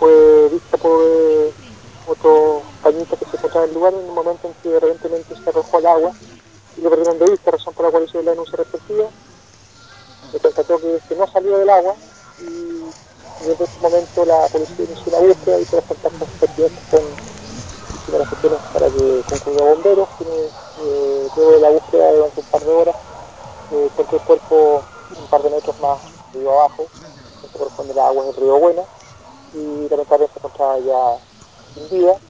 fue vista por otros pañitos que se encontraban en el lugar en el momento en que repentinamente se arrojó al agua y lo perdieron de vista, razón por la cual hizo la denuncia respectiva. Se constató que no salió del agua y desde ese momento la policía inició una búsqueda y los contactos pertinentes con las gestiones para que concluya bomberos, quienes luego de la búsqueda durante un par de horas encontró el cuerpo un par de metros más río abajo, esto corresponde a las aguas del río Buena, y lamentablemente se encontraba ya sin vida.